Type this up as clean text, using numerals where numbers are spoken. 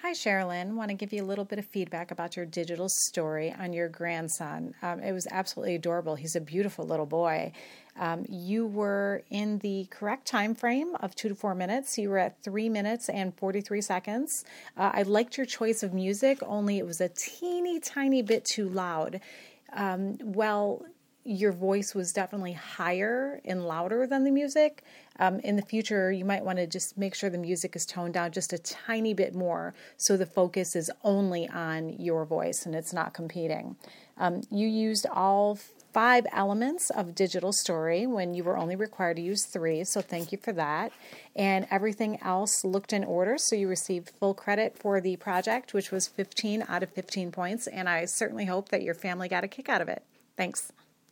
Hi, Sherilyn. Want to give you a little bit of feedback about your digital story on your grandson. It was absolutely adorable. He's a beautiful little boy. You were in the correct time frame of 2 to 4 minutes. You were at 3 minutes and 43 seconds. I liked your choice of music, only it was a teeny tiny bit too loud. Well, your voice was definitely higher and louder than the music. In the future, you might want to just make sure the music is toned down just a tiny bit more so the focus is only on your voice and it's not competing. You used all 5 elements of digital story when you were only required to use 3, so thank you for that. And everything else looked in order, so you received full credit for the project, which was 15 out of 15 points, and I certainly hope that your family got a kick out of it. Thanks.